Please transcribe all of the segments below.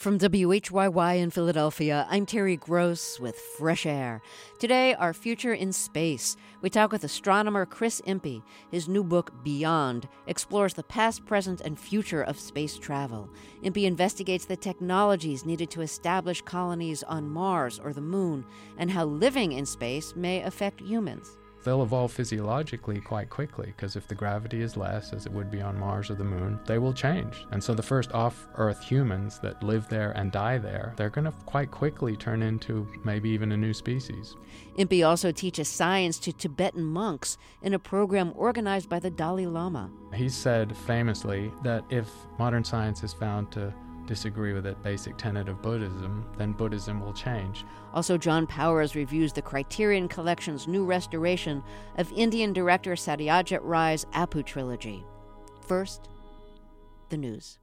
From WHYY in Philadelphia, I'm Terry Gross with Fresh Air. Today, our future in space. We talk with astronomer Chris Impey. His new book, Beyond, explores the past, present, and future of space travel. Impey investigates the technologies needed to establish colonies on Mars or the Moon, and how living in space may affect humans. They'll evolve physiologically quite quickly, because if the gravity is less, as it would be on Mars or the Moon, they will change. And so the first off-Earth humans that live there and die there, they're going to quite quickly turn into maybe even a new species. Impey also teaches science to Tibetan monks in a program organized by the Dalai Lama. He said famously that if modern science is found to disagree with that basic tenet of Buddhism, then Buddhism will change. Also, John Powers reviews the Criterion Collection's new restoration of Indian director Satyajit Ray's Apu trilogy. First, the news.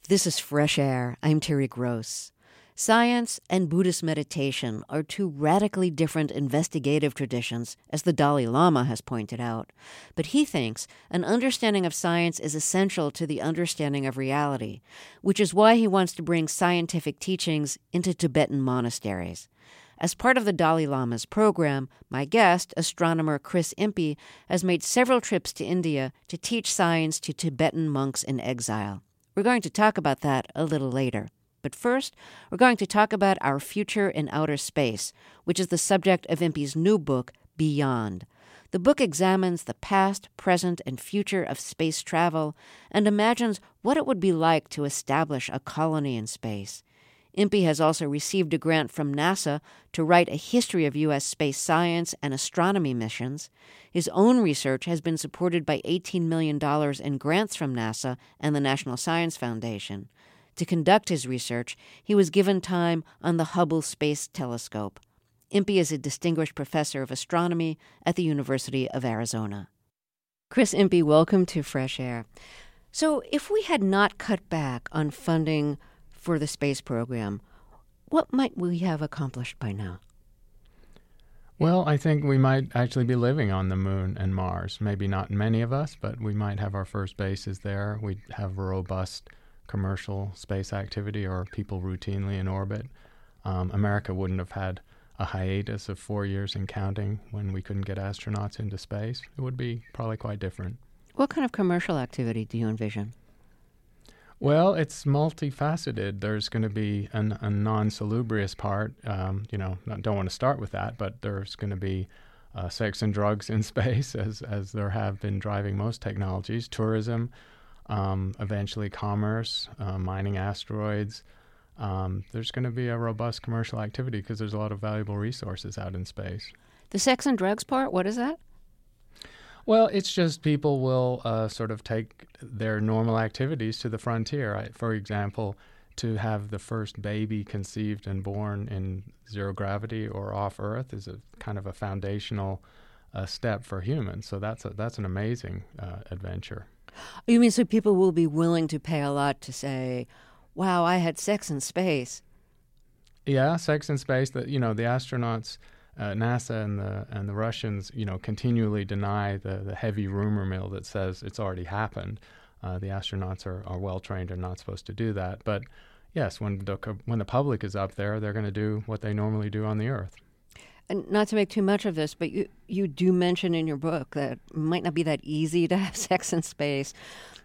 This is Fresh Air. I'm Terry Gross. Science and Buddhist meditation are two radically different investigative traditions, as the Dalai Lama has pointed out. But he thinks an understanding of science is essential to the understanding of reality, which is why he wants to bring scientific teachings into Tibetan monasteries. As part of the Dalai Lama's program, my guest, astronomer Chris Impey, has made several trips to India to teach science to Tibetan monks in exile. We're going to talk about that a little later. But first, we're going to talk about our future in outer space, which is the subject of Impey's new book, Beyond. The book examines the past, present, and future of space travel and imagines what it would be like to establish a colony in space. Impey has also received a grant from NASA to write a history of U.S. space science and astronomy missions. His own research has been supported by $18 million in grants from NASA and the National Science Foundation. To conduct his research, he was given time on the Hubble Space Telescope. Impey is a distinguished professor of astronomy at the University of Arizona. Chris Impey, welcome to Fresh Air. So if we had not cut back on funding for the space program, what might we have accomplished by now? Well, I think we might actually be living on the moon and Mars. Maybe not many of us, but we might have our first bases there. We'd have a robust commercial space activity or people routinely in orbit. America wouldn't have had a hiatus of 4 years and counting when we couldn't get astronauts into space. It would be probably quite different. What kind of commercial activity do you envision? Well, it's multifaceted. There's going to be a non-salubrious part. Don't want to start with that, but there's going to be sex and drugs in space, as there have been driving most technologies, tourism, eventually commerce, mining asteroids. There's going to be a robust commercial activity because there's a lot of valuable resources out in space. The sex and drugs part, what is that? Well, it's just people will sort of take their normal activities to the frontier. Right? For example, to have the first baby conceived and born in zero gravity or off Earth is a kind of a foundational step for humans. So that's an amazing adventure. You mean so people will be willing to pay a lot to say, wow, I had sex in space? Yeah, sex in space. The astronauts, NASA and the Russians, continually deny the heavy rumor mill that says it's already happened. The astronauts are well trained and not supposed to do that. But yes, when the public is up there, they're going to do what they normally do on the Earth. And not to make too much of this, but you do mention in your book that it might not be that easy to have sex in space.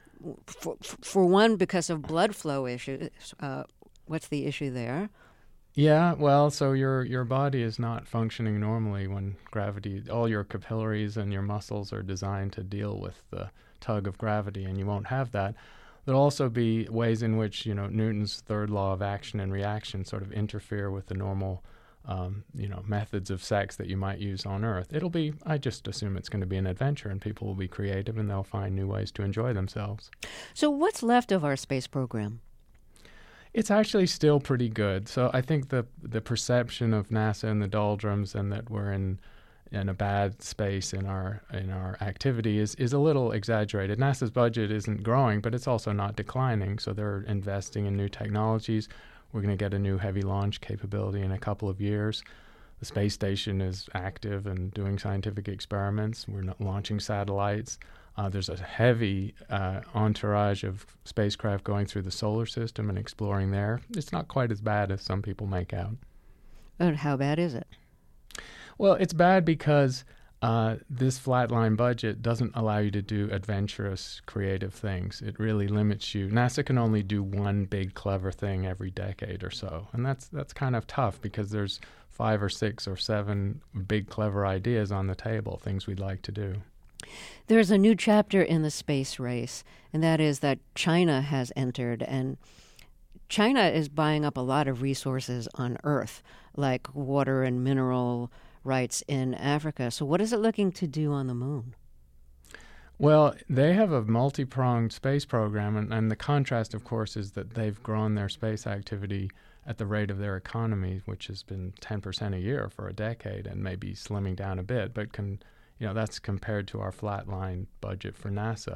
For one, because of blood flow issues. What's the issue there? Yeah, well, so your body is not functioning normally when gravity, all your capillaries and your muscles are designed to deal with the tug of gravity, and you won't have that. There'll also be ways in which, Newton's third law of action and reaction sort of interfere with the normal methods of sex that you might use on Earth. I just assume it's going to be an adventure and people will be creative and they'll find new ways to enjoy themselves. So what's left of our space program? It's actually still pretty good. So I think the perception of NASA in the doldrums and that we're in a bad space in our activity is a little exaggerated. NASA's budget isn't growing, but it's also not declining. So they're investing in new technologies. We're going to get a new heavy launch capability in a couple of years. The space station is active and doing scientific experiments. We're not launching satellites. There's a heavy entourage of spacecraft going through the solar system and exploring there. It's not quite as bad as some people make out. But how bad is it? Well, it's bad because this flatline budget doesn't allow you to do adventurous, creative things. It really limits you. NASA can only do one big, clever thing every decade or so. And that's kind of tough because there's 5 or 6 or 7 big, clever ideas on the table, things we'd like to do. There's a new chapter in the space race, and that is that China has entered, and China is buying up a lot of resources on Earth, like water and mineral rights in Africa. So what is it looking to do on the moon? Well, they have a multi-pronged space program, and the contrast, of course, is that they've grown their space activity at the rate of their economy, which has been 10% a year for a decade and maybe slimming down a bit, but that's compared to our flatline budget for NASA.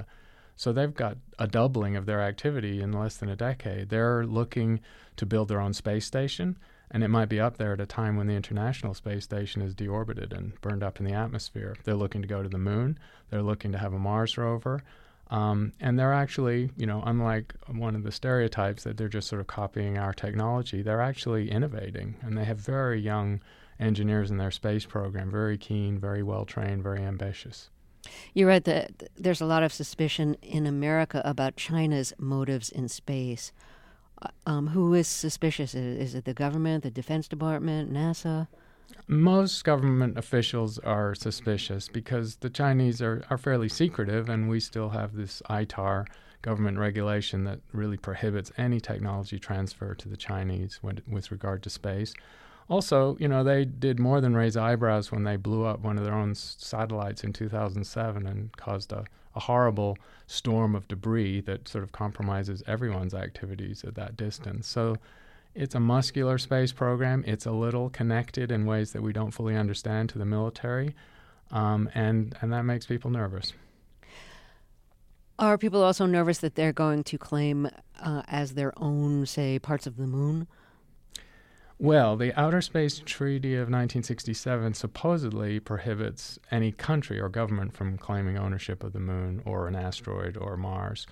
So they've got a doubling of their activity in less than a decade. They're looking to build their own space station, and it might be up there at a time when the International Space Station is deorbited and burned up in the atmosphere. They're looking to go to the moon. They're looking to have a Mars rover. And they're actually, unlike one of the stereotypes that they're just sort of copying our technology, they're actually innovating. And they have very young engineers in their space program, very keen, very well-trained, very ambitious. You're right that there's a lot of suspicion in America about China's motives in space. Who is suspicious? Is it the government, the Defense Department, NASA? Most government officials are suspicious because the Chinese are fairly secretive, and we still have this ITAR government regulation that really prohibits any technology transfer to the Chinese with regard to space. Also, they did more than raise eyebrows when they blew up one of their own satellites in 2007 and caused a horrible storm of debris that sort of compromises everyone's activities at that distance. So it's a muscular space program. It's a little connected in ways that we don't fully understand to the military, and that makes people nervous. Are people also nervous that they're going to claim as their own, say, parts of the moon? Well, the Outer Space Treaty of 1967 supposedly prohibits any country or government from claiming ownership of the moon or an asteroid or Mars.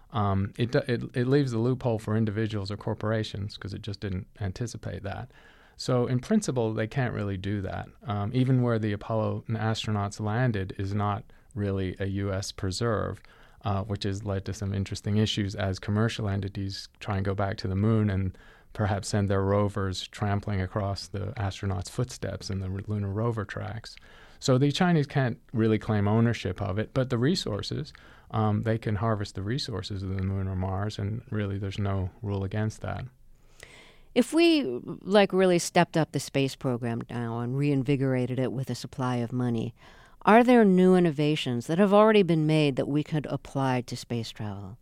It leaves the loophole for individuals or corporations because it just didn't anticipate that. So in principle, they can't really do that. Even where the Apollo astronauts landed is not really a U.S. preserve, which has led to some interesting issues as commercial entities try and go back to the moon and perhaps send their rovers trampling across the astronauts' footsteps in the lunar rover tracks. So the Chinese can't really claim ownership of it, but the resources, they can harvest the resources of the moon or Mars, and really there's no rule against that. If we really stepped up the space program now and reinvigorated it with a supply of money, are there new innovations that have already been made that we could apply to space travel?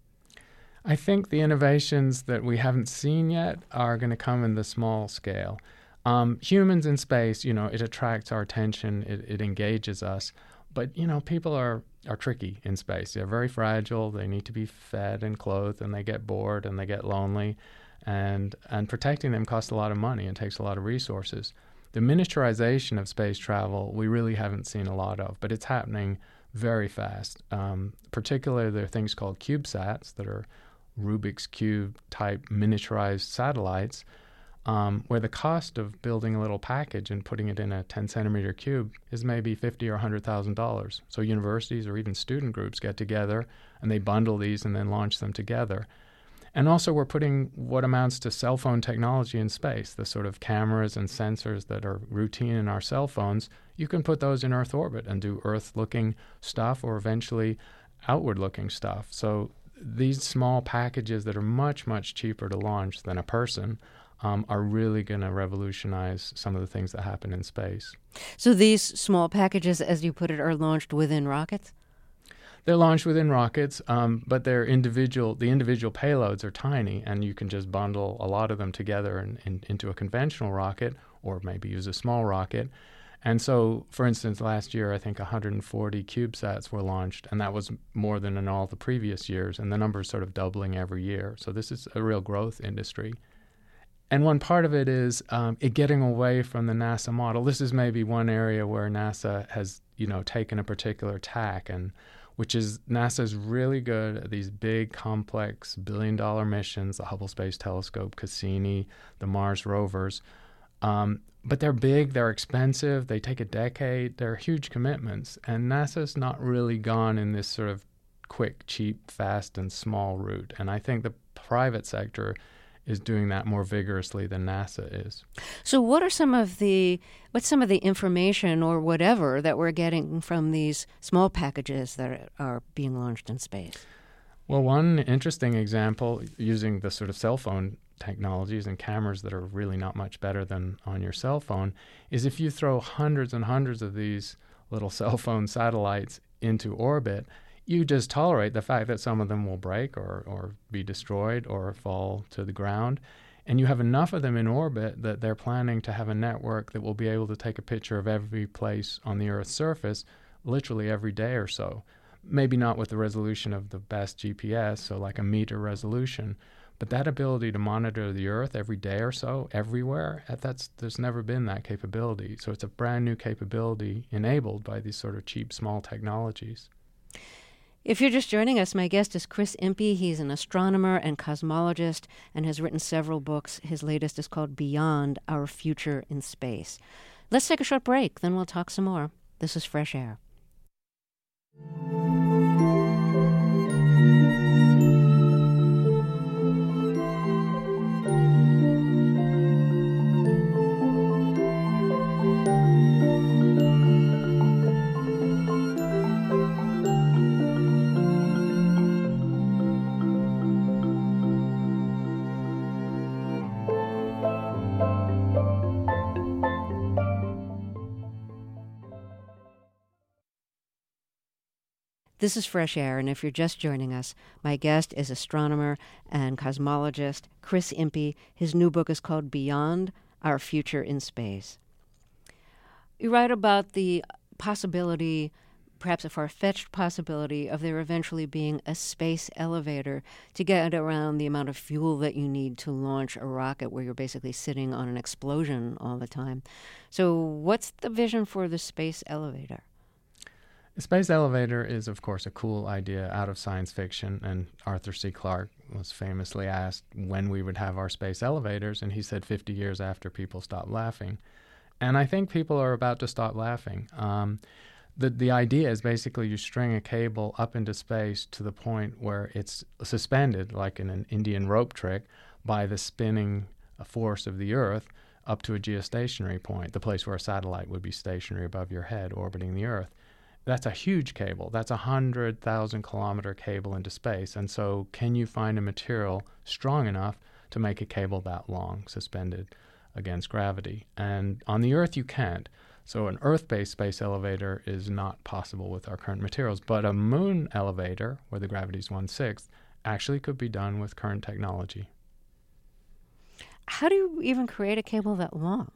I think the innovations that we haven't seen yet are going to come in the small scale. Humans in space, it attracts our attention, it engages us. But, people are tricky in space. They're very fragile. They need to be fed and clothed, and they get bored and they get lonely. And protecting them costs a lot of money and takes a lot of resources. The miniaturization of space travel, we really haven't seen a lot of, but it's happening very fast. Particularly, there are things called CubeSats that are Rubik's Cube type miniaturized satellites, where the cost of building a little package and putting it in a 10-centimeter cube is maybe $50,000 or $100,000. So universities or even student groups get together and they bundle these and then launch them together. And also we're putting what amounts to cell phone technology in space, the sort of cameras and sensors that are routine in our cell phones. You can put those in Earth orbit and do Earth-looking stuff or eventually outward-looking stuff. So these small packages that are much, much cheaper to launch than a person are really going to revolutionize some of the things that happen in space. So these small packages, as you put it, are launched within rockets? They're launched within rockets, but the individual payloads are tiny, and you can just bundle a lot of them together into a conventional rocket, or maybe use a small rocket. And so, for instance, last year, I think 140 CubeSats were launched, and that was more than in all the previous years, and the number is sort of doubling every year. So this is a real growth industry. And one part of it is it getting away from the NASA model. This is maybe one area where NASA has, taken a particular tack, and which is NASA's really good at these big, complex, billion-dollar missions, the Hubble Space Telescope, Cassini, the Mars rovers. But they're big, they're expensive, they take a decade, they're huge commitments. And NASA's not really gone in this sort of quick, cheap, fast, and small route. And I think the private sector is doing that more vigorously than NASA is. So what's some of the information or whatever that we're getting from these small packages that are being launched in space? Well, one interesting example, using the sort of cell phone technologies and cameras that are really not much better than on your cell phone, is if you throw hundreds and hundreds of these little cell phone satellites into orbit, you just tolerate the fact that some of them will break or be destroyed or fall to the ground. And you have enough of them in orbit that they're planning to have a network that will be able to take a picture of every place on the Earth's surface literally every day or so. maybe not with the resolution of the best GPS, so like a meter resolution, but that ability to monitor the Earth every day or so, everywhere, there's never been that capability. So it's a brand new capability enabled by these sort of cheap, small technologies. If you're just joining us, my guest is Chris Impey. He's an astronomer and cosmologist and has written several books. His latest is called Beyond, Our Future in Space. Let's take a short break, then we'll talk some more. This is Fresh Air. This is Fresh Air, and if you're just joining us, my guest is astronomer and cosmologist Chris Impey. His new book is called Beyond, Our Future in Space. You write about the possibility, perhaps a far-fetched possibility, of there eventually being a space elevator to get around the amount of fuel that you need to launch a rocket where you're basically sitting on an explosion all the time. So what's the vision for the space elevator? The space elevator is, of course, a cool idea out of science fiction, and Arthur C. Clarke was famously asked when we would have our space elevators, and he said 50 years after people stopped laughing. And I think people are about to stop laughing. The idea is basically you string a cable up into space to the point where it's suspended, like in an Indian rope trick, by the spinning force of the Earth up to a geostationary point, the place where a satellite would be stationary above your head orbiting the Earth. That's a huge cable. That's a 100,000-kilometer cable into space. And so can you find a material strong enough to make a cable that long, suspended against gravity? And on the Earth, you can't. So an Earth-based space elevator is not possible with our current materials. But a moon elevator, where the gravity is 1/6, actually could be done with current technology. How do you even create a cable that long?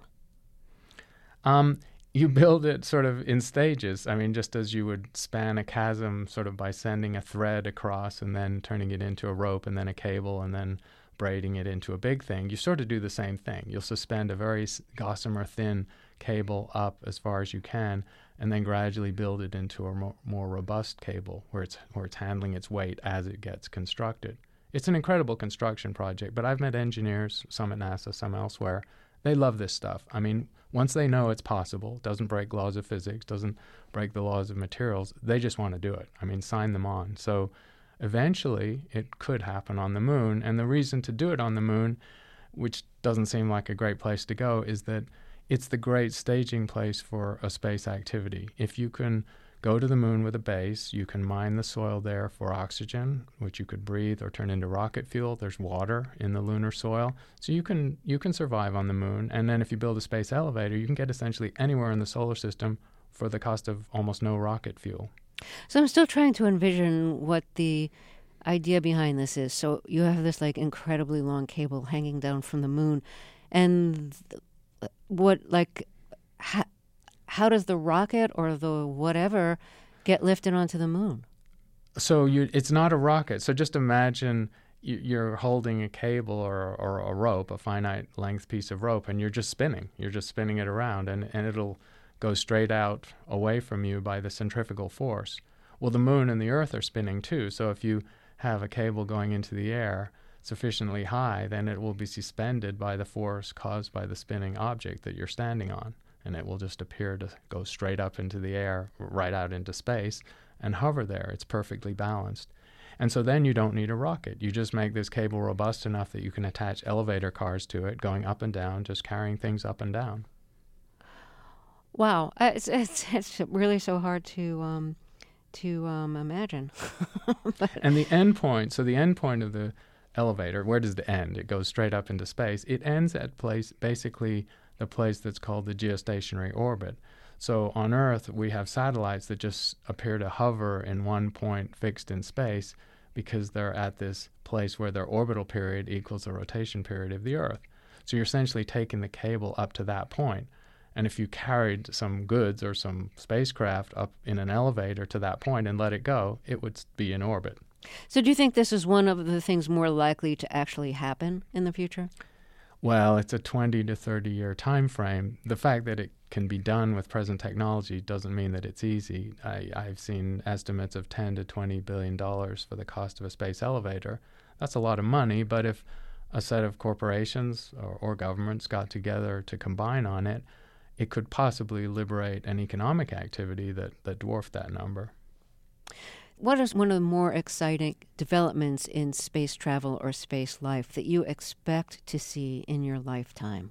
You build it sort of in stages. I mean, just as you would span a chasm sort of by sending a thread across and then turning it into a rope and then a cable and then braiding it into a big thing, you sort of do the same thing. You'll suspend a very gossamer thin cable up as far as you can and then gradually build it into a more robust cable where it's handling its weight as it gets constructed. It's an incredible construction project, but I've met engineers, some at NASA, some elsewhere. They love this stuff. I mean, once they know it's possible, doesn't break laws of physics, doesn't break the laws of materials, they just want to do it. I mean, sign them on. So eventually it could happen on the moon. And the reason to do it on the moon, which doesn't seem like a great place to go, is that it's the great staging place for a space activity. If you can go to the moon with a base, you can mine the soil there for oxygen, which you could breathe or turn into rocket fuel. There's water in the lunar soil. So you can survive on the moon. And then if you build a space elevator, you can get essentially anywhere in the solar system for the cost of almost no rocket fuel. So I'm still trying to envision what the idea behind this is. So you have this like incredibly long cable hanging down from the moon. And how does the rocket or the whatever get lifted onto the moon? So it's not a rocket. So just imagine you're holding a cable or a rope, a finite length piece of rope, and you're just spinning. You're just spinning it around, and it'll go straight out away from you by the centrifugal force. Well, the moon and the Earth are spinning too. So if you have a cable going into the air sufficiently high, then it will be suspended by the force caused by the spinning object that you're standing on. And it will just appear to go straight up into the air, right out into space, and hover there. It's perfectly balanced. And so then you don't need a rocket. You just make this cable robust enough that you can attach elevator cars to it, going up and down, just carrying things up and down. Wow. It's really so hard to imagine. And the end point, so the end point of the elevator, where does it end? It goes straight up into space. It ends at basically the place that's called the geostationary orbit. So on Earth, we have satellites that just appear to hover in one point fixed in space because they're at this place where their orbital period equals the rotation period of the Earth. So you're essentially taking the cable up to that point. And if you carried some goods or some spacecraft up in an elevator to that point and let it go, it would be in orbit. So do you think this is one of the things more likely to actually happen in the future? Well, it's a 20 to 30 year time frame. The fact that it can be done with present technology doesn't mean that it's easy. I've seen estimates of $10 to $20 billion for the cost of a space elevator. That's a lot of money, but if a set of corporations or governments got together to combine on it, it could possibly liberate an economic activity that dwarfed that number. What is one of the more exciting developments in space travel or space life that you expect to see in your lifetime?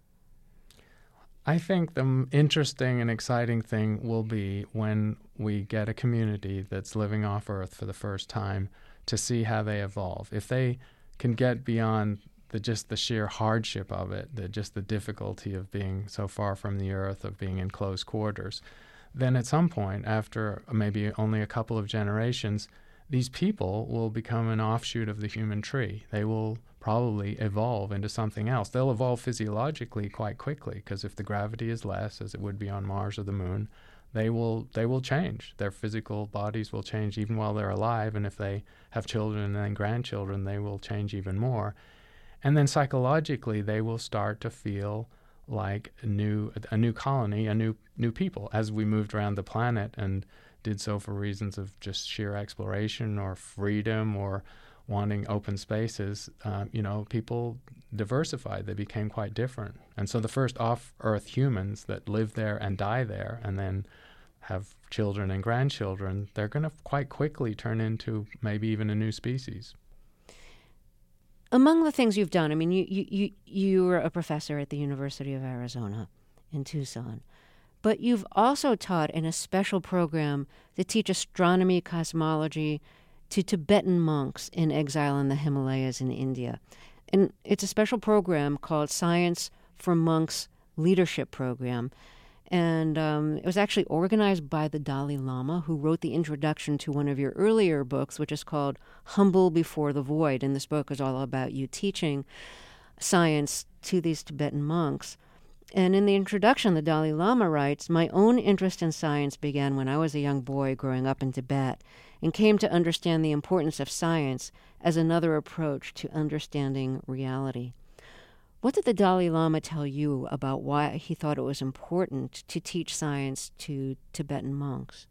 I think the interesting and exciting thing will be when we get a community that's living off Earth for the first time to see how they evolve. If they can get beyond just the sheer hardship of it, just the difficulty of being so far from the Earth, of being in close quarters, then at some point, after maybe only a couple of generations, these people will become an offshoot of the human tree. They will probably evolve into something else. They'll evolve physiologically quite quickly, because if the gravity is less, as it would be on Mars or the Moon, they will change. Their physical bodies will change even while they're alive, and if they have children and then grandchildren, they will change even more. And then psychologically, they will start to feel like a new colony, a new people, as we moved around the planet and did so for reasons of just sheer exploration or freedom or wanting open spaces. People diversified. They became quite different. And so the first off-Earth humans that live there and die there and then have children and grandchildren, they're going to quite quickly turn into maybe even a new species. Among the things you've done, I mean, you were a professor at the University of Arizona in Tucson, but you've also taught in a special program to teach astronomy, cosmology to Tibetan monks in exile in the Himalayas in India. And it's a special program called Science for Monks Leadership Program. And it was actually organized by the Dalai Lama, who wrote the introduction to one of your earlier books, which is called Humble Before the Void. And this book is all about you teaching science to these Tibetan monks. And in the introduction, the Dalai Lama writes, "My own interest in science began when I was a young boy growing up in Tibet and came to understand the importance of science as another approach to understanding reality." What did the Dalai Lama tell you about why he thought it was important to teach science to Tibetan monks?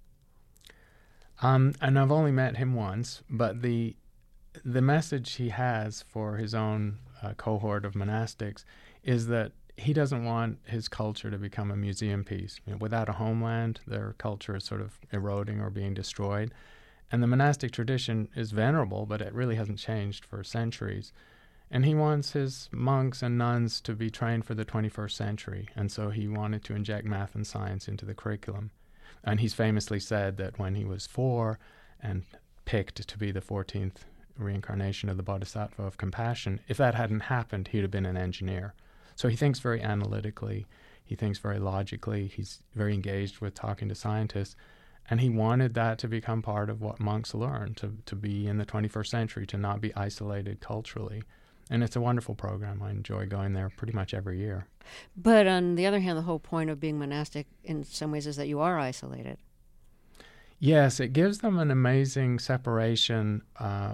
And I've only met him once, but the message he has for his own cohort of monastics is that he doesn't want his culture to become a museum piece. Without a homeland, their culture is sort of eroding or being destroyed. And the monastic tradition is venerable, but it really hasn't changed for centuries. And he wants his monks and nuns to be trained for the 21st century. And so he wanted to inject math and science into the curriculum. And he's famously said that when he was 4 and picked to be the 14th reincarnation of the Bodhisattva of compassion, if that hadn't happened, he'd have been an engineer. So he thinks very analytically. He thinks very logically. He's very engaged with talking to scientists. And he wanted that to become part of what monks learn, to be in the 21st century, to not be isolated culturally. And it's a wonderful program. I enjoy going there pretty much every year. But on the other hand, the whole point of being monastic in some ways is that you are isolated. Yes, it gives them an amazing separation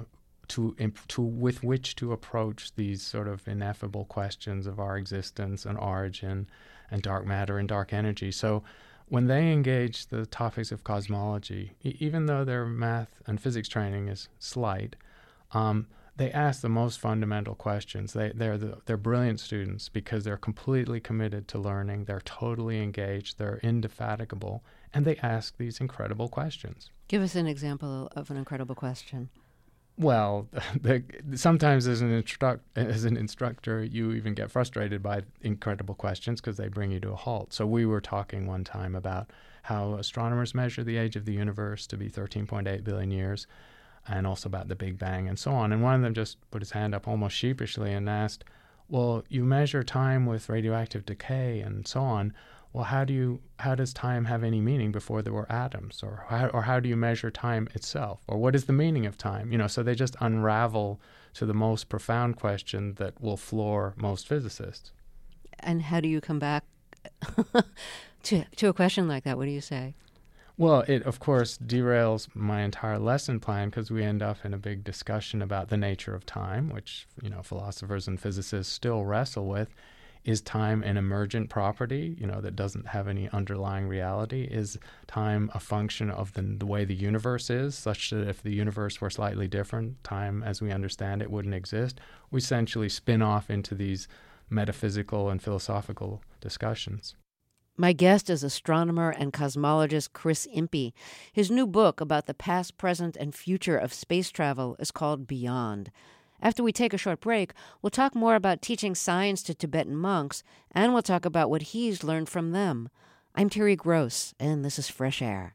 with which to approach these sort of ineffable questions of our existence and origin and dark matter and dark energy. So when they engage the topics of cosmology, even though their math and physics training is slight, they ask the most fundamental questions. They're brilliant students because they're completely committed to learning. They're totally engaged. They're indefatigable. And they ask these incredible questions. Give us an example of an incredible question. Well, sometimes as an instructor, you even get frustrated by incredible questions because they bring you to a halt. So we were talking one time about how astronomers measure the age of the universe to be 13.8 billion years, and also about the Big Bang and so on. And one of them just put his hand up almost sheepishly and asked, well, you measure time with radioactive decay and so on. Well, how does time have any meaning before there were atoms? Or how do you measure time itself? Or what is the meaning of time? So they just unravel to the most profound question that will floor most physicists. And how do you come back to a question like that? What do you say? Well, it, of course, derails my entire lesson plan because we end up in a big discussion about the nature of time, which, philosophers and physicists still wrestle with. Is time an emergent property, that doesn't have any underlying reality? Is time a function of the way the universe is, such that if the universe were slightly different, time as we understand it wouldn't exist? We essentially spin off into these metaphysical and philosophical discussions. My guest is astronomer and cosmologist Chris Impey. His new book about the past, present, and future of space travel is called Beyond. After we take a short break, we'll talk more about teaching science to Tibetan monks, and we'll talk about what he's learned from them. I'm Terry Gross, and this is Fresh Air.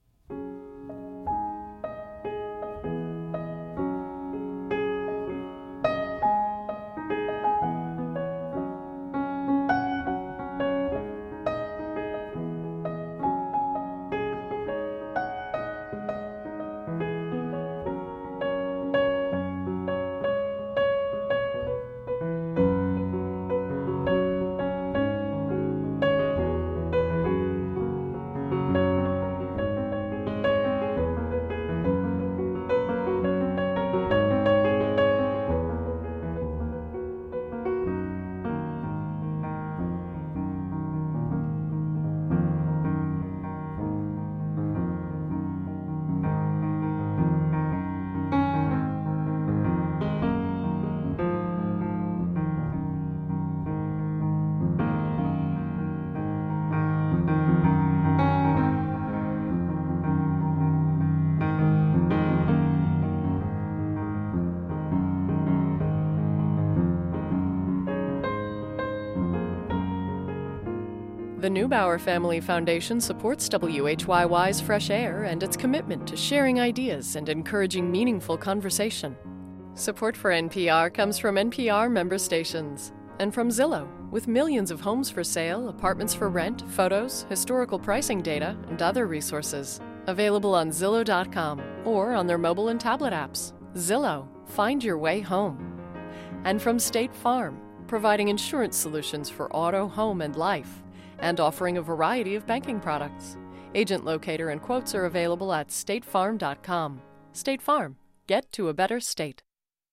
The Neubauer Family Foundation supports WHYY's Fresh Air and its commitment to sharing ideas and encouraging meaningful conversation. Support for NPR comes from NPR member stations and from Zillow, with millions of homes for sale, apartments for rent, photos, historical pricing data, and other resources. Available on Zillow.com or on their mobile and tablet apps. Zillow, find your way home. And from State Farm, providing insurance solutions for auto, home, and life, and offering a variety of banking products. Agent locator and quotes are available at statefarm.com. State Farm. Get to a better state.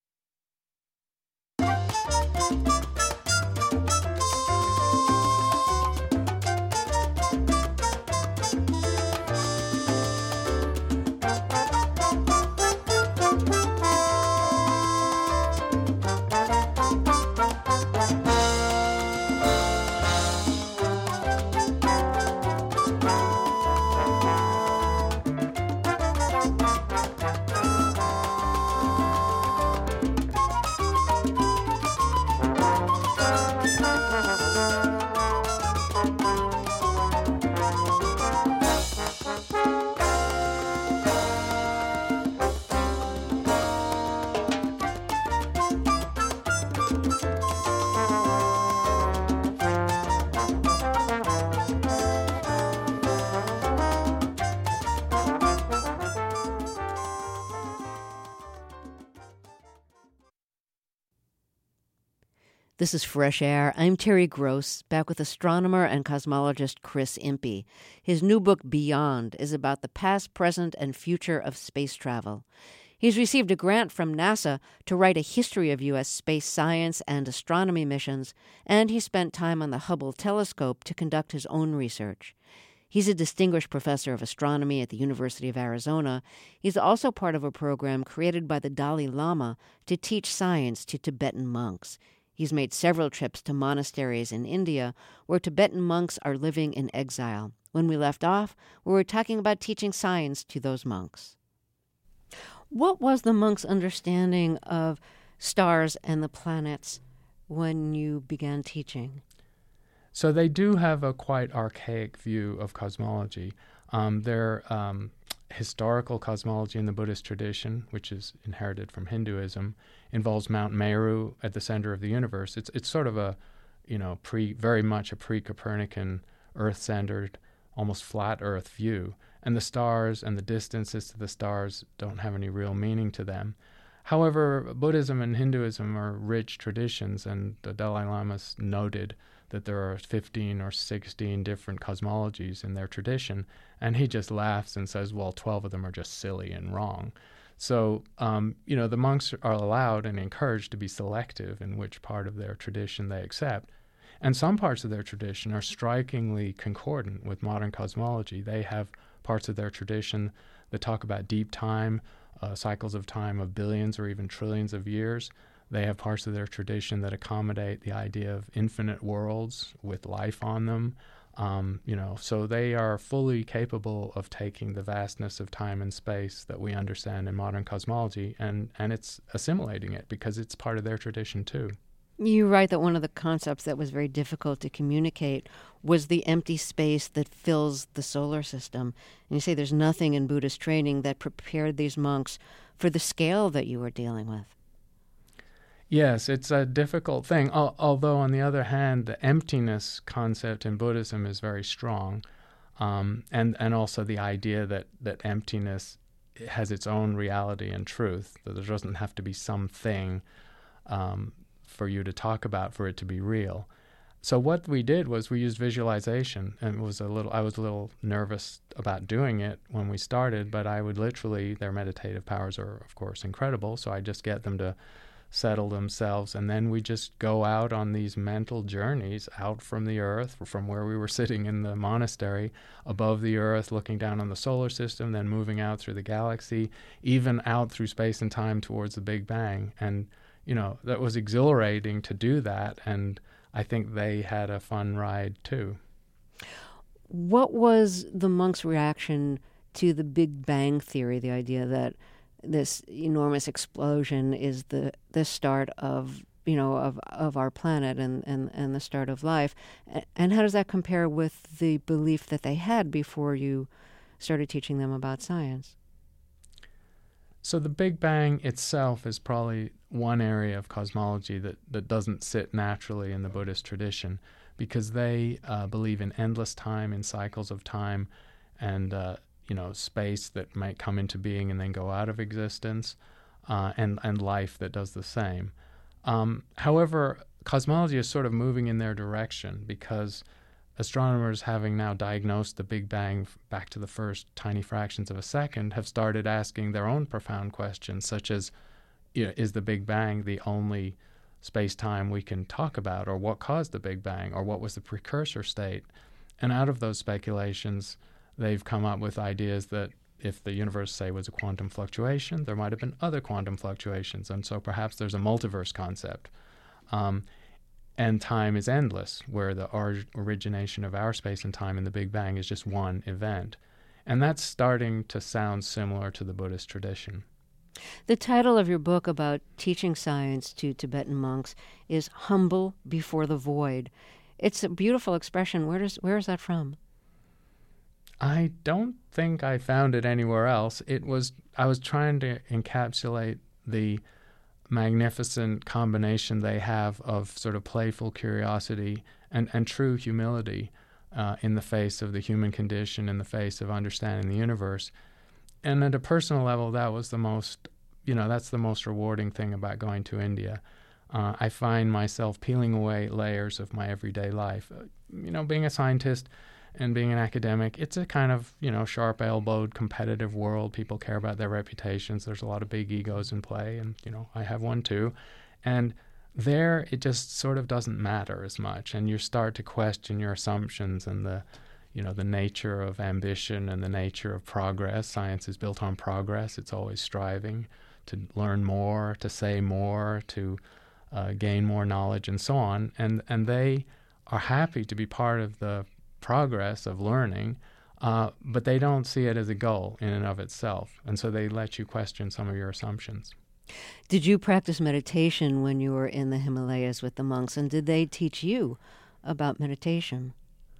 This is Fresh Air. I'm Terry Gross, back with astronomer and cosmologist Chris Impey. His new book, Beyond, is about the past, present, and future of space travel. He's received a grant from NASA to write a history of U.S. space science and astronomy missions, and he spent time on the Hubble telescope to conduct his own research. He's a distinguished professor of astronomy at the University of Arizona. He's also part of a program created by the Dalai Lama to teach science to Tibetan monks. He's made several trips to monasteries in India where Tibetan monks are living in exile. When we left off, we were talking about teaching science to those monks. What was the monks' understanding of stars and the planets when you began teaching? So they do have a quite archaic view of cosmology. Their historical cosmology in the Buddhist tradition, which is inherited from Hinduism, involves Mount Meru at the center of the universe. It's sort of a, very much a pre-Copernican, Earth-centered, almost flat Earth view. And the stars and the distances to the stars don't have any real meaning to them. However, Buddhism and Hinduism are rich traditions, and the Dalai Lama's noted that there are 15 or 16 different cosmologies in their tradition, and he just laughs and says, well, 12 of them are just silly and wrong. So, the monks are allowed and encouraged to be selective in which part of their tradition they accept. And some parts of their tradition are strikingly concordant with modern cosmology. They have parts of their tradition that talk about deep time, cycles of time of billions or even trillions of years. They have parts of their tradition that accommodate the idea of infinite worlds with life on them. So they are fully capable of taking the vastness of time and space that we understand in modern cosmology, and it's assimilating it because it's part of their tradition too. You write that one of the concepts that was very difficult to communicate was the empty space that fills the solar system. And you say there's nothing in Buddhist training that prepared these monks for the scale that you were dealing with. Yes, it's a difficult thing, although on the other hand, the emptiness concept in Buddhism is very strong, and also the idea that emptiness has its own reality and truth, that there doesn't have to be something for you to talk about for it to be real. So what we did was we used visualization, and I was a little nervous about doing it when we started, but I would literally, their meditative powers are of course incredible, so I just get them to settle themselves, and then we just go out on these mental journeys out from the earth, from where we were sitting in the monastery, above the earth, looking down on the solar system, then moving out through the galaxy, even out through space and time towards the Big Bang. And that was exhilarating to do that, and I think they had a fun ride too. What was the monks' reaction to the Big Bang theory, the idea that this enormous explosion is the start of our planet and the start of life? And how does that compare with the belief that they had before you started teaching them about science? So the Big Bang itself is probably one area of cosmology that doesn't sit naturally in the Buddhist tradition, because they believe in endless time, in cycles of time, and space that might come into being and then go out of existence, and life that does the same. However, cosmology is sort of moving in their direction, because astronomers, having now diagnosed the Big Bang back to the first tiny fractions of a second, have started asking their own profound questions, such as, is the Big Bang the only space-time we can talk about, or what caused the Big Bang, or what was the precursor state? And out of those speculations, they've come up with ideas that if the universe, say, was a quantum fluctuation, there might have been other quantum fluctuations, and so perhaps there's a multiverse concept. And time is endless, where the origination of our space and time in the Big Bang is just one event. And that's starting to sound similar to the Buddhist tradition. The title of your book about teaching science to Tibetan monks is Humble Before the Void. It's a beautiful expression. Where is that from? I don't think I found it anywhere else. I was trying to encapsulate the magnificent combination they have of sort of playful curiosity and true humility in the face of the human condition, in the face of understanding the universe. And at a personal level, that was that's the most rewarding thing about going to India. I find myself peeling away layers of my everyday life. Being a scientist and being an academic, it's a kind of, sharp-elbowed, competitive world. People care about their reputations. There's a lot of big egos in play, and, I have one too. And there, it just sort of doesn't matter as much, and you start to question your assumptions and the nature of ambition and the nature of progress. Science is built on progress. It's always striving to learn more, to say more, to gain more knowledge, and so on. And they are happy to be part of the progress of learning, but they don't see it as a goal in and of itself. And so they let you question some of your assumptions. Did you practice meditation when you were in the Himalayas with the monks, and did they teach you about meditation?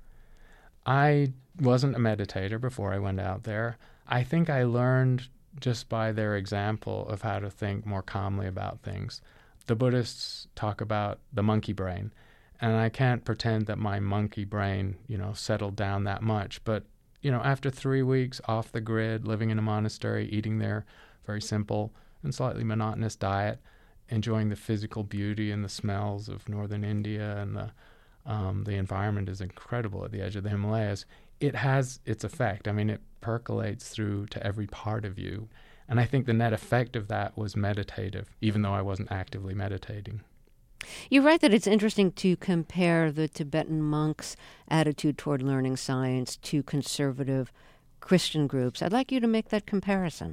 I wasn't a meditator before I went out there. I think I learned just by their example of how to think more calmly about things. The Buddhists talk about the monkey brain, and I can't pretend that my monkey brain, settled down that much. But, after 3 weeks off the grid, living in a monastery, eating their very simple and slightly monotonous diet, enjoying the physical beauty and the smells of northern India and the the environment is incredible at the edge of the Himalayas, it has its effect. I mean, it percolates through to every part of you. And I think the net effect of that was meditative, even though I wasn't actively meditating. You write that it's interesting to compare the Tibetan monks' attitude toward learning science to conservative Christian groups. I'd like you to make that comparison.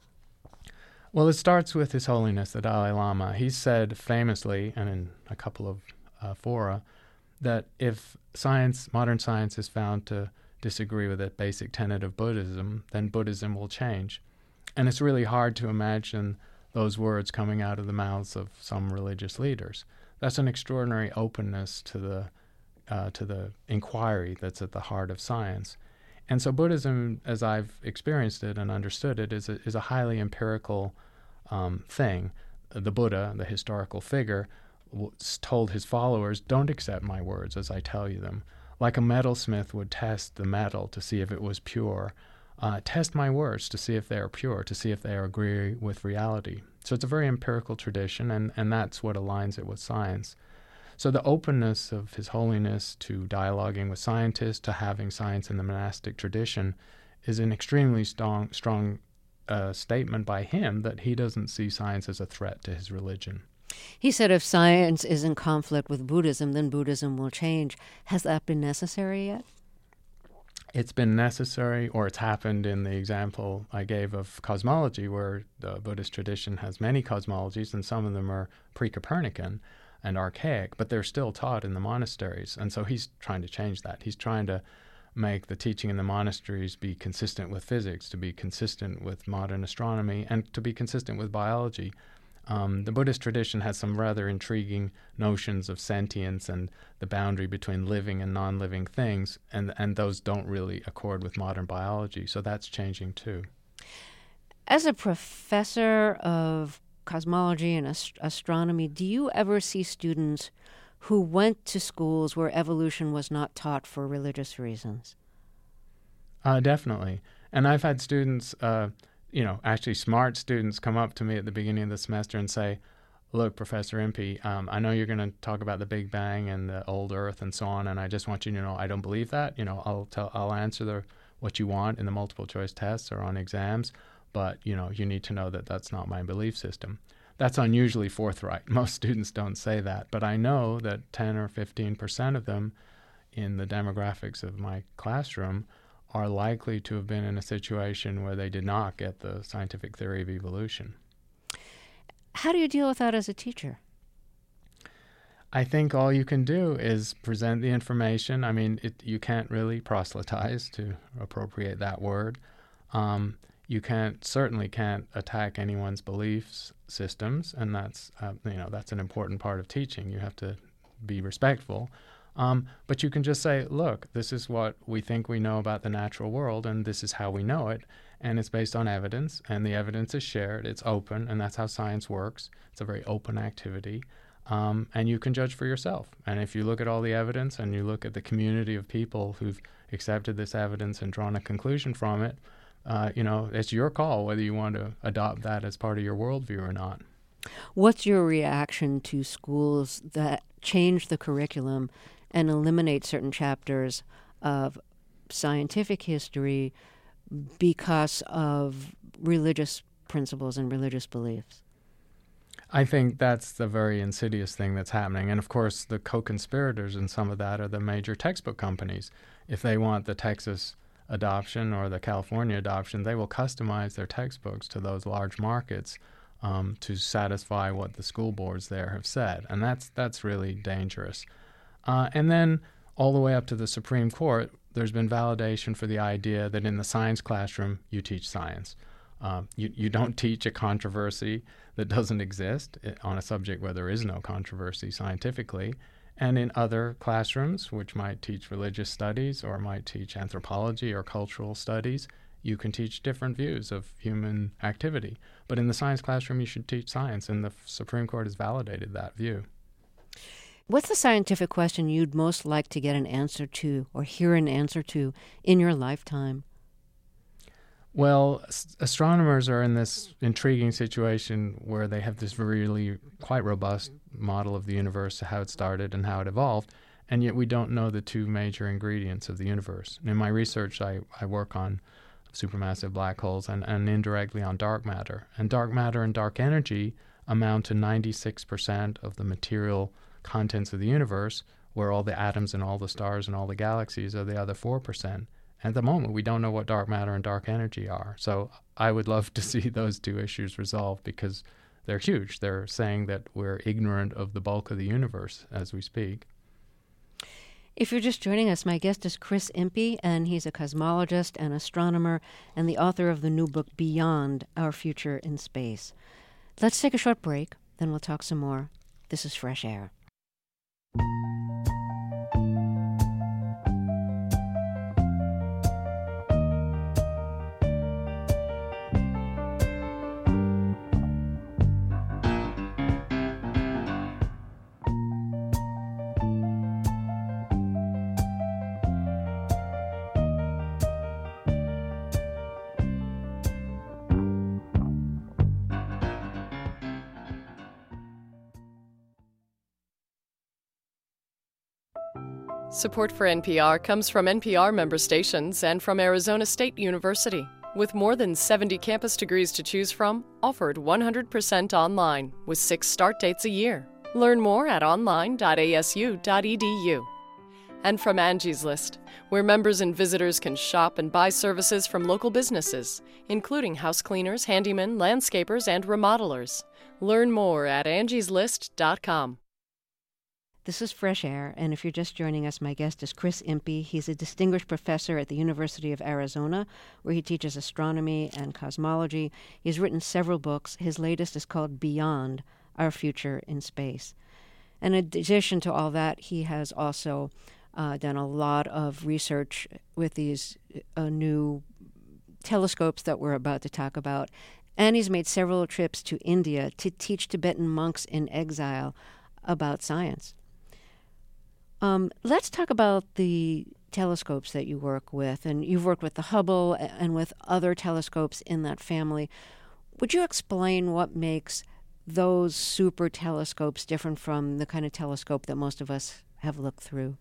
Well, it starts with His Holiness, the Dalai Lama. He said famously, and in a couple of fora, that if modern science is found to disagree with a basic tenet of Buddhism, then Buddhism will change. And it's really hard to imagine those words coming out of the mouths of some religious leaders. That's an extraordinary openness to the inquiry that's at the heart of science. And so Buddhism, as I've experienced it and understood it, is a highly empirical thing. The Buddha, the historical figure, told his followers, don't accept my words as I tell you them. Like a metalsmith would test the metal to see if it was pure. Test my words to see if they are pure, to see if they agree with reality. So it's a very empirical tradition, and that's what aligns it with science. So the openness of His Holiness to dialoguing with scientists, to having science in the monastic tradition, is an extremely strong statement by him that he doesn't see science as a threat to his religion. He said if science is in conflict with Buddhism, then Buddhism will change. Has that been necessary yet? It's been necessary, or it's happened in the example I gave of cosmology, where the Buddhist tradition has many cosmologies, and some of them are pre-Copernican and archaic, but they're still taught in the monasteries. And so he's trying to change that. He's trying to make the teaching in the monasteries be consistent with physics, to be consistent with modern astronomy, and to be consistent with biology. The Buddhist tradition has some rather intriguing notions of sentience and the boundary between living and non-living things, and those don't really accord with modern biology, so that's changing too. As a professor of cosmology and astronomy, do you ever see students who went to schools where evolution was not taught for religious reasons? Definitely. And I've had students, actually smart students come up to me at the beginning of the semester and say, look, Professor Impey, I know you're going to talk about the Big Bang and the old Earth and so on, and I just want you to know I don't believe that. I'll answer what you want in the multiple choice tests or on exams, but, you need to know that that's not my belief system. That's unusually forthright. Most students don't say that, but I know that 10 or 15% of them in the demographics of my classroom are likely to have been in a situation where they did not get the scientific theory of evolution. How do you deal with that as a teacher? I think all you can do is present the information. I mean, you can't really proselytize, to appropriate that word. You certainly can't attack anyone's beliefs systems, and that's an important part of teaching. You have to be respectful. But you can just say, look, this is what we think we know about the natural world, and this is how we know it, and it's based on evidence, and the evidence is shared, it's open, and that's how science works. It's a very open activity, and you can judge for yourself. And if you look at all the evidence and you look at the community of people who've accepted this evidence and drawn a conclusion from it, it's your call whether you want to adopt that as part of your worldview or not. What's your reaction to schools that change the curriculum and eliminate certain chapters of scientific history because of religious principles and religious beliefs? I think that's the very insidious thing that's happening. And of course, the co-conspirators in some of that are the major textbook companies. If they want the Texas adoption or the California adoption, they will customize their textbooks to those large markets to satisfy what the school boards there have said. And that's really dangerous. And then all the way up to the Supreme Court, there's been validation for the idea that in the science classroom, you teach science. You don't teach a controversy that doesn't exist on a subject where there is no controversy scientifically. And in other classrooms, which might teach religious studies or might teach anthropology or cultural studies, you can teach different views of human activity. But in the science classroom, you should teach science, and the Supreme Court has validated that view. What's the scientific question you'd most like to get an answer to or hear an answer to in your lifetime? Well, astronomers are in this intriguing situation where they have this really quite robust model of the universe, how it started and how it evolved, and yet we don't know the two major ingredients of the universe. In my research, I work on supermassive black holes and indirectly on dark matter. And dark matter and dark energy amount to 96% of the material contents of the universe, where all the atoms and all the stars and all the galaxies are the other 4%. At the moment, we don't know what dark matter and dark energy are. So I would love to see those two issues resolved because they're huge. They're saying that we're ignorant of the bulk of the universe as we speak. If you're just joining us, my guest is Chris Impey, and he's a cosmologist and astronomer and the author of the new book, Beyond, Our Future in Space. Let's take a short break, then we'll talk some more. This is Fresh Air. Support for NPR comes from NPR member stations and from Arizona State University, with more than 70 campus degrees to choose from, offered 100% online, with 6 start dates a year. Learn more at online.asu.edu. And from Angie's List, where members and visitors can shop and buy services from local businesses, including house cleaners, handymen, landscapers, and remodelers. Learn more at angieslist.com. This is Fresh Air, and if you're just joining us, my guest is Chris Impey. He's a distinguished professor at the University of Arizona, where he teaches astronomy and cosmology. He's written several books. His latest is called Beyond, Our Future in Space. And in addition to all that, he has also done a lot of research with these new telescopes that we're about to talk about. And he's made several trips to India to teach Tibetan monks in exile about science. Let's talk about the telescopes that you work with. And you've worked with the Hubble and with other telescopes in that family. Would you explain what makes those super telescopes different from the kind of telescope that most of us have looked through?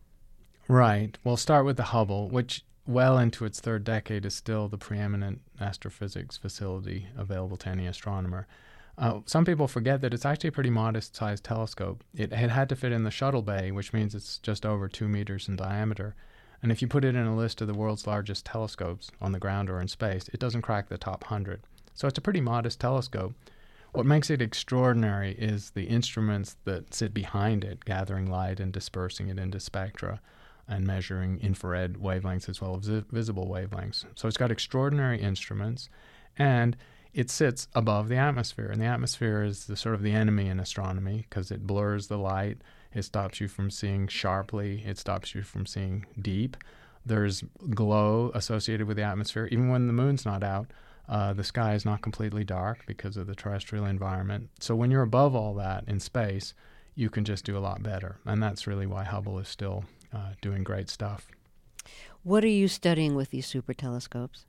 Right. We'll start with the Hubble, which well into its third decade is still the preeminent astrophysics facility available to any astronomer. Some people forget that it's actually a pretty modest-sized telescope. It had to fit in the shuttle bay, which means it's just over 2 meters in diameter. And if you put it in a list of the world's largest telescopes on the ground or in space, it doesn't crack the top 100. So it's a pretty modest telescope. What makes it extraordinary is the instruments that sit behind it, gathering light and dispersing it into spectra and measuring infrared wavelengths as well as visible wavelengths. So it's got extraordinary instruments, and it sits above the atmosphere, and the atmosphere is the sort of the enemy in astronomy because it blurs the light, it stops you from seeing sharply, it stops you from seeing deep. There's glow associated with the atmosphere. Even when the moon's not out, the sky is not completely dark because of the terrestrial environment. So when you're above all that in space, you can just do a lot better, and that's really why Hubble is still doing great stuff. What are you studying with these super telescopes?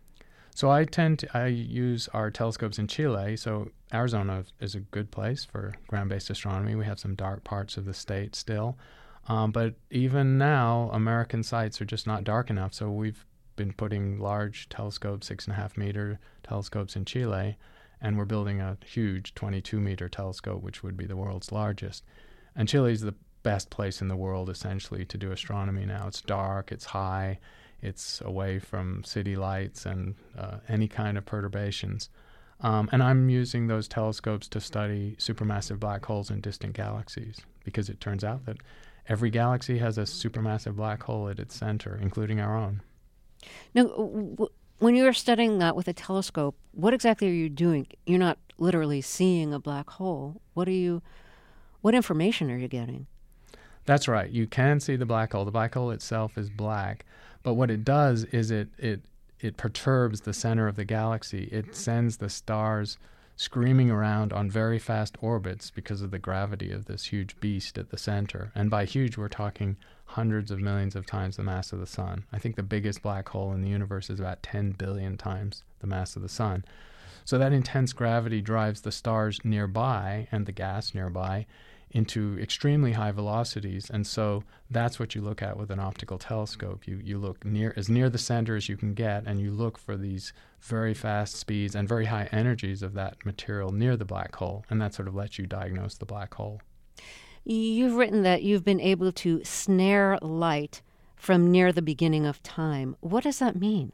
So I use our telescopes in Chile. So Arizona is a good place for ground-based astronomy. We have some dark parts of the state still. But even now, American sites are just not dark enough. So we've been putting large telescopes, 6.5-meter telescopes in Chile, and we're building a huge 22-meter telescope, which would be the world's largest. And Chile is the best place in the world, essentially, to do astronomy now. It's dark, it's high, it's away from city lights and any kind of perturbations. And I'm using those telescopes to study supermassive black holes in distant galaxies, because it turns out that every galaxy has a supermassive black hole at its center, including our own. Now, when you're studying that with a telescope, what exactly are you doing? You're not literally seeing a black hole. What information are you getting? That's right. You can see the black hole. The black hole itself is black. But what it does is it perturbs the center of the galaxy. It sends the stars screaming around on very fast orbits because of the gravity of this huge beast at the center. And by huge, we're talking hundreds of millions of times the mass of the sun. I think the biggest black hole in the universe is about 10 billion times the mass of the sun. So that intense gravity drives the stars nearby and the gas nearby into extremely high velocities. And so that's what you look at with an optical telescope. You look near the center as you can get, and you look for these very fast speeds and very high energies of that material near the black hole. And that sort of lets you diagnose the black hole. You've written that you've been able to snare light from near the beginning of time. What does that mean?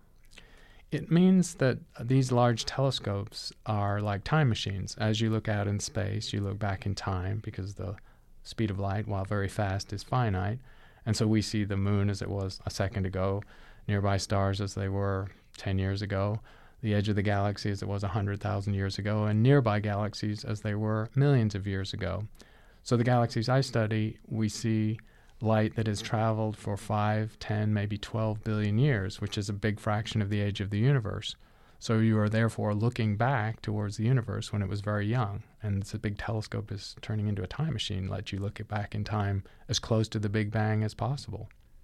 It means that these large telescopes are like time machines. As you look out in space, you look back in time because the speed of light, while very fast, is finite. And so we see the moon as it was a second ago, nearby stars as they were 10 years ago, the edge of the galaxy as it was 100,000 years ago, and nearby galaxies as they were millions of years ago. So the galaxies I study, we see light that has traveled for 5, 10, maybe 12 billion years, which is a big fraction of the age of the universe. So you are therefore looking back towards the universe when it was very young. And this big telescope is turning into a time machine, let you look back in time as close to the Big Bang as possible.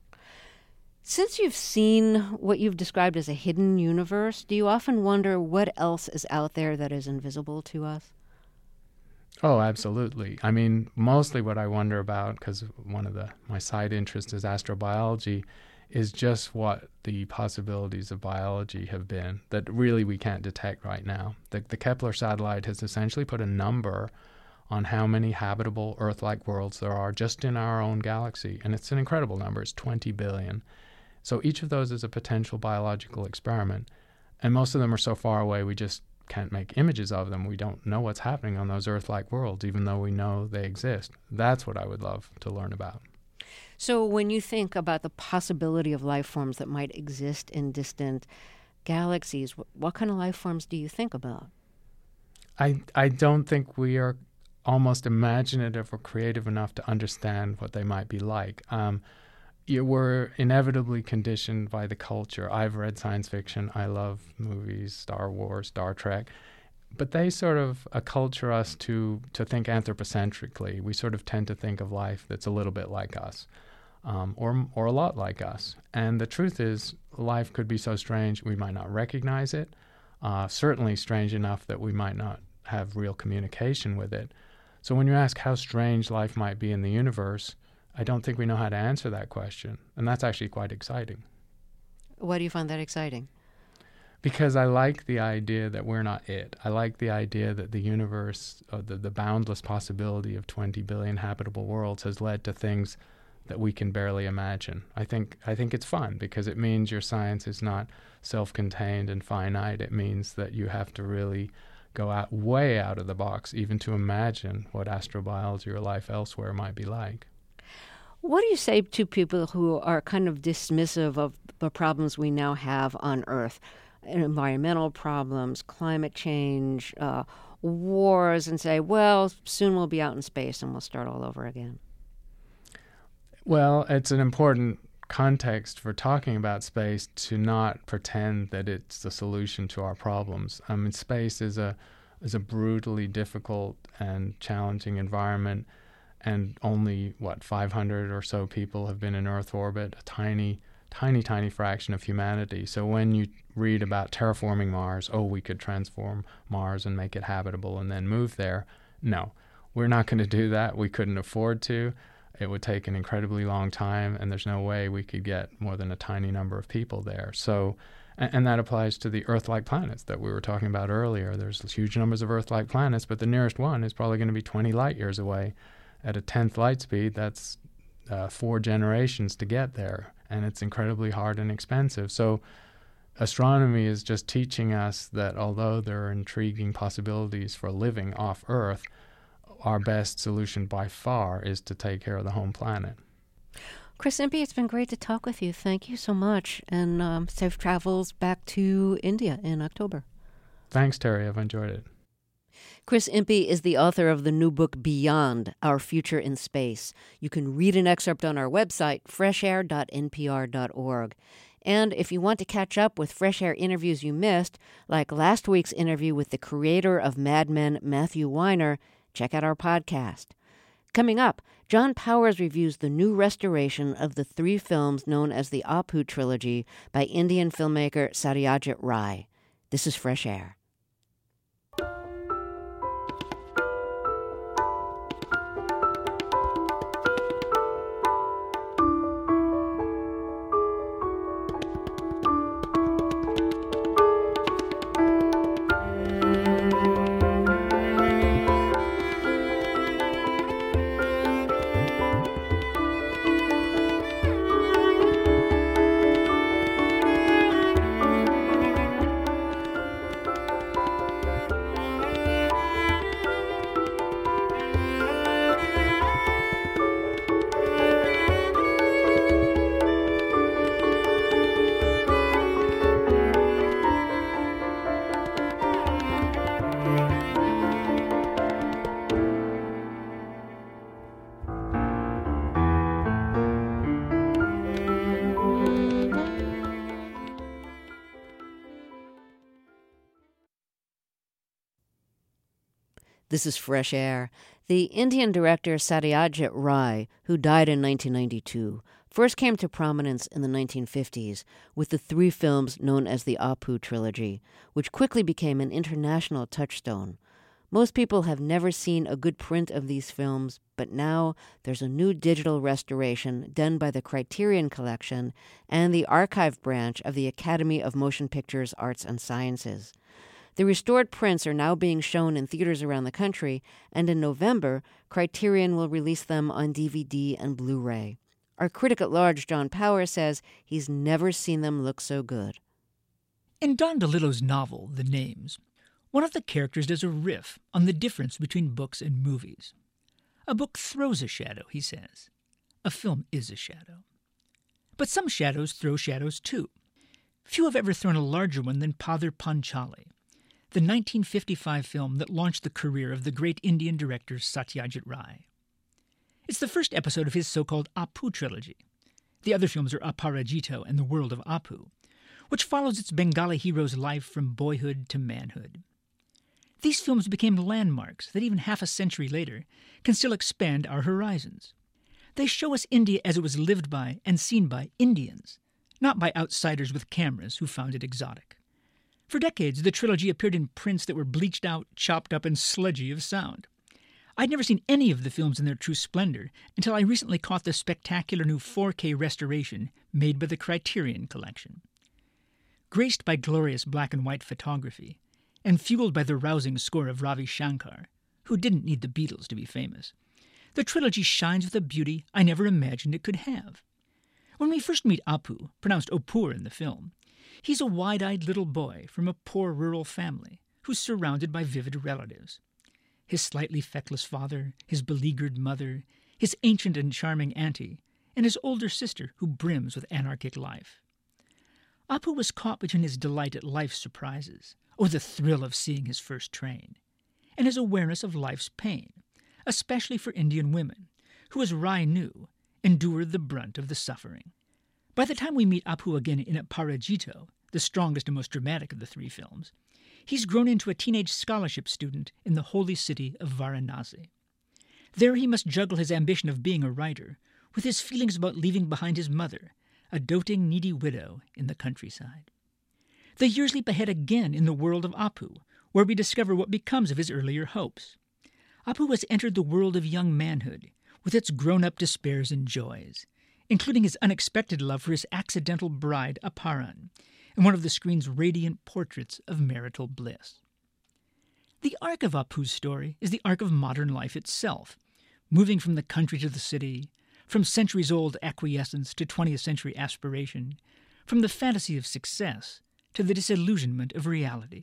Since you've seen what you've described as a hidden universe, do you often wonder what else is out there that is invisible to us? Oh, absolutely. I mean, mostly what I wonder about, because one of my side interests is astrobiology, is just what the possibilities of biology have been that really we can't detect right now. The Kepler satellite has essentially put a number on how many habitable Earth-like worlds there are just in our own galaxy, and it's an incredible number. It's 20 billion. So each of those is a potential biological experiment, and most of them are so far away we just can't make images of them. We don't know what's happening on those Earth-like worlds, even though we know they exist. That's what I would love to learn about. So when you think about the possibility of life forms that might exist in distant galaxies, what kind of life forms do you think about? I don't think we are almost imaginative or creative enough to understand what they might be like. We're inevitably conditioned by the culture. I've read science fiction. I love movies, Star Wars, Star Trek. But they sort of acculture us to think anthropocentrically. We sort of tend to think of life that's a little bit like us, or a lot like us. And the truth is, life could be so strange we might not recognize it, certainly strange enough that we might not have real communication with it. So when you ask how strange life might be in the universe, I don't think we know how to answer that question, and that's actually quite exciting. Why do you find that exciting? Because I like the idea that we're not it. I like the idea that the universe, the boundless possibility of 20 billion habitable worlds has led to things that we can barely imagine. I think it's fun because it means your science is not self-contained and finite. It means that you have to really go way out of the box even to imagine what astrobiology or life elsewhere might be like. What do you say to people who are kind of dismissive of the problems we now have on Earth? Environmental problems, climate change, wars, and say, well, soon we'll be out in space and we'll start all over again? Well, it's an important context for talking about space to not pretend that it's the solution to our problems. I mean, space is a brutally difficult and challenging environment, and only, 500 or so people have been in Earth orbit, a tiny fraction of humanity. So when you read about terraforming Mars, we could transform Mars and make it habitable and then move there. No, we're not going to do that. We couldn't afford to. It would take an incredibly long time, and there's no way we could get more than a tiny number of people there. So, and that applies to the Earth-like planets that we were talking about earlier. There's huge numbers of Earth-like planets, but the nearest one is probably going to be 20 light years away. At a 10th light speed, that's 4 generations to get there, and it's incredibly hard and expensive. So astronomy is just teaching us that although there are intriguing possibilities for living off Earth, our best solution by far is to take care of the home planet. Chris Impey, it's been great to talk with you. Thank you so much, and safe travels back to India in October. Thanks, Terry. I've enjoyed it. Chris Impey is the author of the new book, Beyond, Our Future in Space. You can read an excerpt on our website, freshair.npr.org. And if you want to catch up with Fresh Air interviews you missed, like last week's interview with the creator of Mad Men, Matthew Weiner, check out our podcast. Coming up, John Powers reviews the new restoration of the 3 films known as the Apu trilogy by Indian filmmaker Satyajit Ray. This is Fresh Air. This is Fresh Air. The Indian director Satyajit Ray, who died in 1992, first came to prominence in the 1950s with the 3 films known as the Apu trilogy, which quickly became an international touchstone. Most people have never seen a good print of these films, but now there's a new digital restoration done by the Criterion Collection and the archive branch of the Academy of Motion Pictures Arts and Sciences. The restored prints are now being shown in theaters around the country, and in November, Criterion will release them on DVD and Blu-ray. Our critic at large, John Power, says he's never seen them look so good. In Don DeLillo's novel, The Names, one of the characters does a riff on the difference between books and movies. A book throws a shadow, he says. A film is a shadow. But some shadows throw shadows too. Few have ever thrown a larger one than Pather Panchali, the 1955 film that launched the career of the great Indian director Satyajit Ray. It's the first episode of his so-called Apu trilogy. The other films are Aparajito and The World of Apu, which follows its Bengali hero's life from boyhood to manhood. These films became landmarks that even half a century later can still expand our horizons. They show us India as it was lived by and seen by Indians, not by outsiders with cameras who found it exotic. For decades, the trilogy appeared in prints that were bleached out, chopped up, and sludgy of sound. I'd never seen any of the films in their true splendor until I recently caught the spectacular new 4K restoration made by the Criterion Collection. Graced by glorious black and white photography, and fueled by the rousing score of Ravi Shankar, who didn't need the Beatles to be famous, the trilogy shines with a beauty I never imagined it could have. When we first meet Apu, pronounced Opur in the film, he's a wide-eyed little boy from a poor rural family who's surrounded by vivid relatives. His slightly feckless father, his beleaguered mother, his ancient and charming auntie, and his older sister who brims with anarchic life. Apu was caught between his delight at life's surprises, or the thrill of seeing his first train, and his awareness of life's pain, especially for Indian women, who, as Rai knew, endured the brunt of the suffering. By the time we meet Apu again in Aparajito, the strongest and most dramatic of the 3 films, he's grown into a teenage scholarship student in the holy city of Varanasi. There he must juggle his ambition of being a writer with his feelings about leaving behind his mother, a doting, needy widow in the countryside. The years leap ahead again in The World of Apu, where we discover what becomes of his earlier hopes. Apu has entered the world of young manhood, with its grown-up despairs and joys, including his unexpected love for his accidental bride, Aparan, and one of the screen's radiant portraits of marital bliss. The arc of Apu's story is the arc of modern life itself, moving from the country to the city, from centuries-old acquiescence to 20th century aspiration, from the fantasy of success to the disillusionment of reality.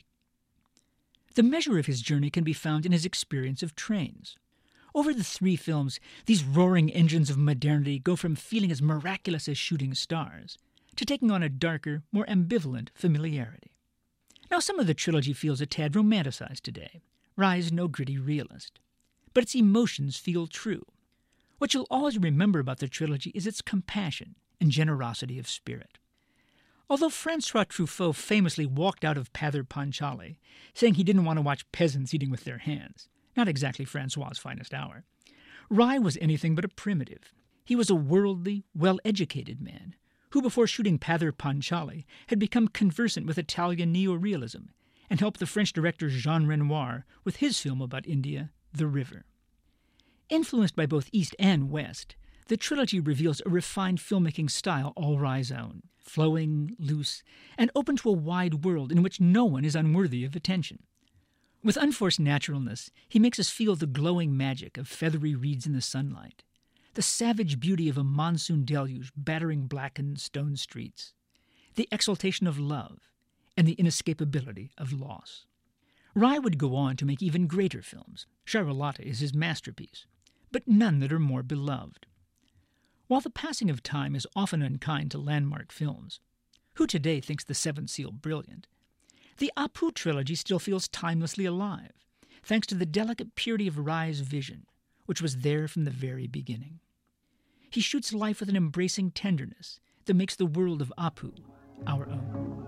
The measure of his journey can be found in his experience of trains. Over the 3 films, these roaring engines of modernity go from feeling as miraculous as shooting stars to taking on a darker, more ambivalent familiarity. Now, some of the trilogy feels a tad romanticized today. Rai's no gritty realist. But its emotions feel true. What you'll always remember about the trilogy is its compassion and generosity of spirit. Although Francois Truffaut famously walked out of Pather Panchali, saying he didn't want to watch peasants eating with their hands, not exactly Francois's finest hour, Rai was anything but a primitive. He was a worldly, well-educated man, who before shooting Pather Panchali had become conversant with Italian neorealism and helped the French director Jean Renoir with his film about India, The River. Influenced by both East and West, the trilogy reveals a refined filmmaking style all Rai's own, flowing, loose, and open to a wide world in which no one is unworthy of attention. With unforced naturalness, he makes us feel the glowing magic of feathery reeds in the sunlight, the savage beauty of a monsoon deluge battering blackened stone streets, the exaltation of love, and the inescapability of loss. Rai would go on to make even greater films. Charulata is his masterpiece, but none that are more beloved. While the passing of time is often unkind to landmark films, who today thinks The Seventh Seal brilliant, the Apu trilogy still feels timelessly alive, thanks to the delicate purity of Rai's vision, which was there from the very beginning. He shoots life with an embracing tenderness that makes the world of Apu our own.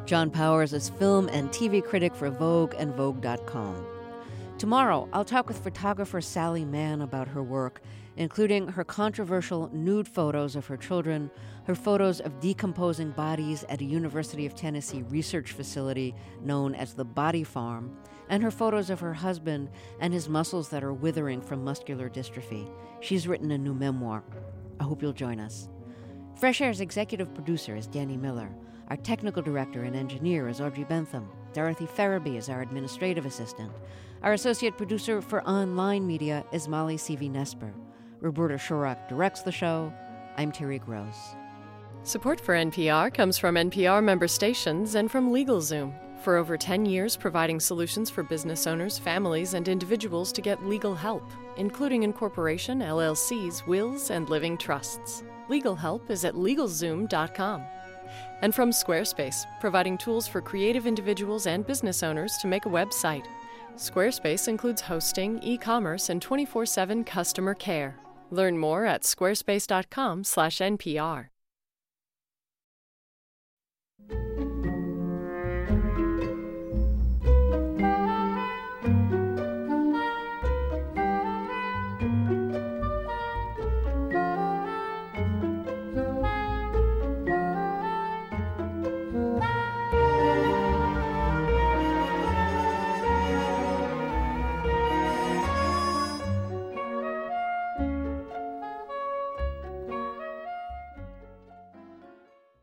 John Powers is film and TV critic for Vogue and Vogue.com. Tomorrow, I'll talk with photographer Sally Mann about her work, including her controversial nude photos of her children, her photos of decomposing bodies at a University of Tennessee research facility known as the Body Farm, and her photos of her husband and his muscles that are withering from muscular dystrophy. She's written a new memoir. I hope you'll join us. Fresh Air's executive producer is Danny Miller. Our technical director and engineer is Audrey Bentham. Dorothy Farabee is our administrative assistant. Our associate producer for online media is Molly C.V. Roberta Shurak directs the show. I'm Terry Gross. Support for NPR comes from NPR member stations and from LegalZoom. For over 10 years, providing solutions for business owners, families, and individuals to get legal help, including incorporation, LLCs, wills, and living trusts. Legal help is at LegalZoom.com. And from Squarespace, providing tools for creative individuals and business owners to make a website. Squarespace includes hosting, e-commerce, and 24/7 customer care. Learn more at squarespace.com/NPR.